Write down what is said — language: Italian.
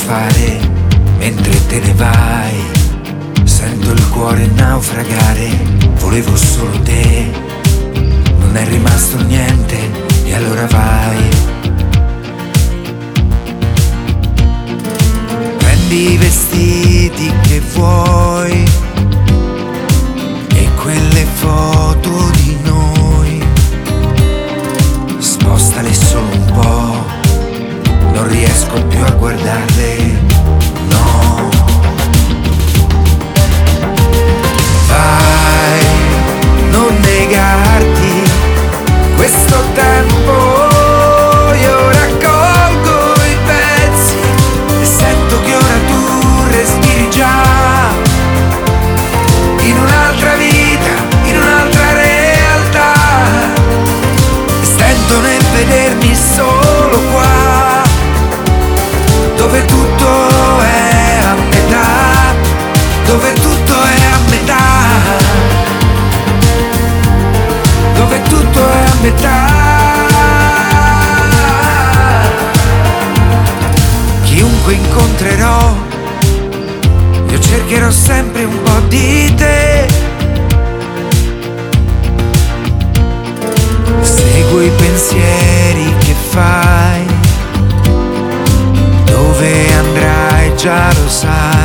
fare mentre te ne vai. Sento il cuore naufragare, volevo solo te, non è rimasto niente e allora vai. Prendi i vestiti che vuoi e quelle foto di noi, spostale solo un po', non riesco più a guardarle, no. Vai, non negarti questo tempo, io raccolgo i pezzi e sento che ora tu respiri già in un'altra vita, in un'altra realtà, e stento nel vedermi solo qua, dove tutto è a metà, dove tutto è a metà, dove tutto è a metà. Chiunque incontrerò, io cercherò sempre un po' di te. Seguo i pensieri che fai, dove andrai già lo sai.